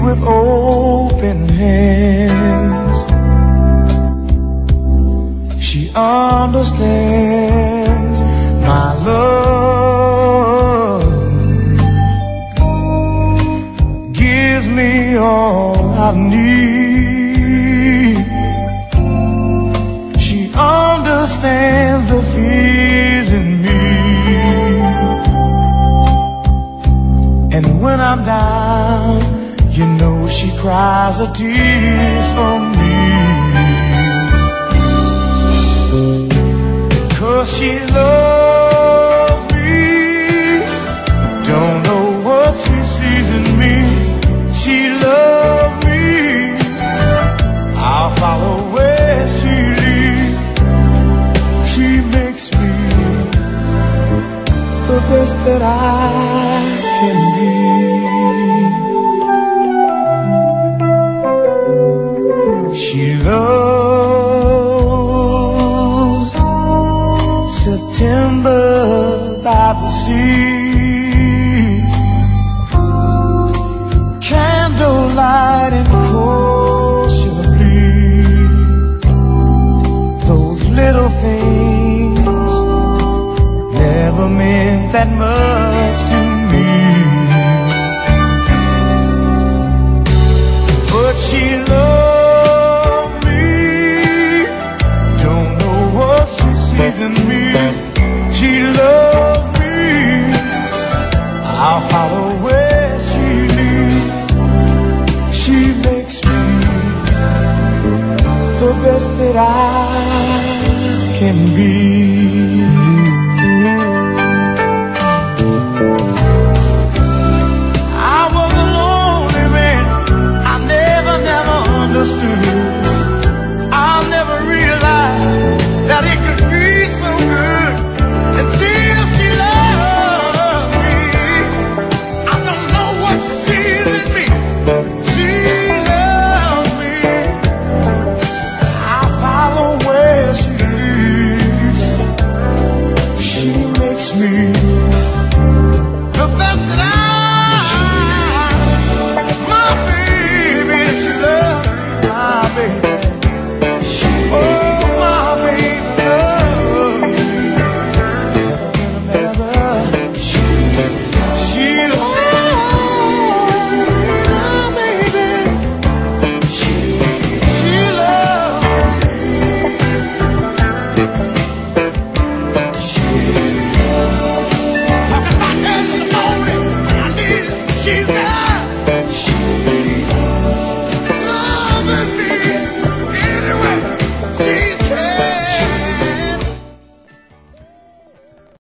with open hands. She understands my love, gives me all I need. She understands the fears in me. And when I'm down, you know she cries her tears for me. 'Cause she loves me, don't know what she sees in me. She loves me, I'll follow where she leads. She makes me the best that I can be. She loves September by the sea, candlelight and kosher blee. Those little things never meant that much to me, but she loved me, don't know what she sees in me. She loves me, I'll follow where she leads. She makes me the best that I can be. I was a lonely man, I never understood. I'll never realize that it could be so good until she loved me. I don't know what she sees in me. She loves me, I follow where she leads. She makes me